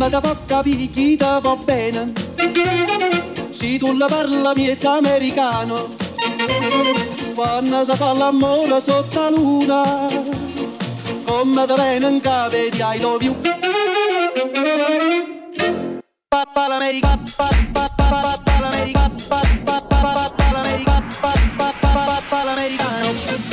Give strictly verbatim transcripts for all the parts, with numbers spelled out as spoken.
Come ti può capire chi ti va bene? Se tu la parla miezza americano, quando si fa l'amore sotto la luna, come ti viene in capo di I love you. Papà l'America, papà l'America, papà l'America, papà l'americano.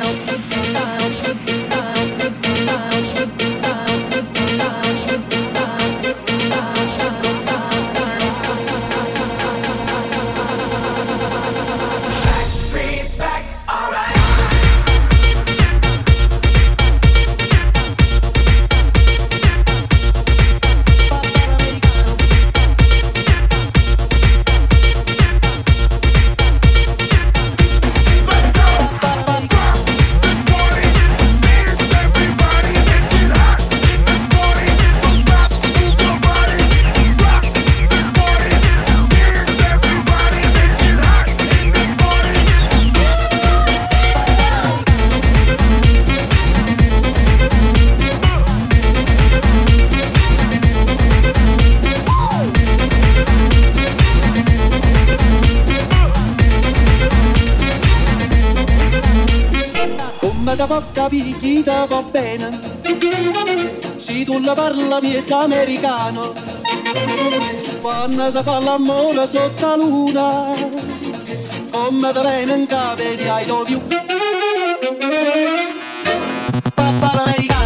Come ti può capire chi ti va bene? Se tu la parla miezza americano, quando si fa l'amore sotto la luna, come ti viene in capo di I love you. Papà l'americano.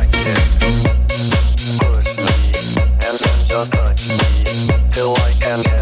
Till I can